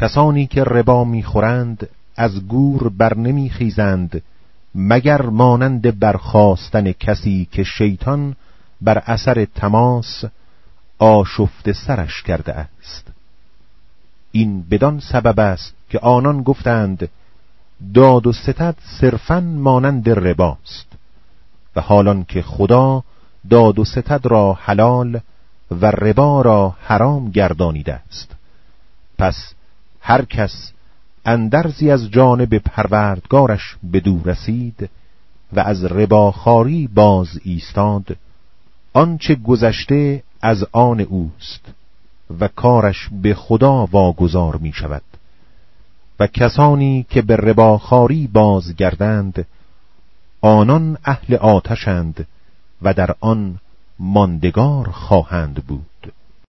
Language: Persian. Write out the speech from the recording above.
کسانی که ربا میخورند از گور بر نمیخیزند مگر مانند برخاستن کسی که شیطان بر اثر تماس آشفته سرش کرده است. این بدان سبب است که آنان گفتند داد و ستد صرفاً مانند رباست، و حالان که خدا داد و ستد را حلال و ربا را حرام گردانیده است. پس هر کس اندرزی از جانب پروردگارش بدو رسید و از رباخواری باز ایستاد، آنچه گذشته از آن اوست و کارش به خدا واگذار می شود. و کسانی که به رباخواری بازگردند آنان اهل آتشند و در آن ماندگار خواهند بود.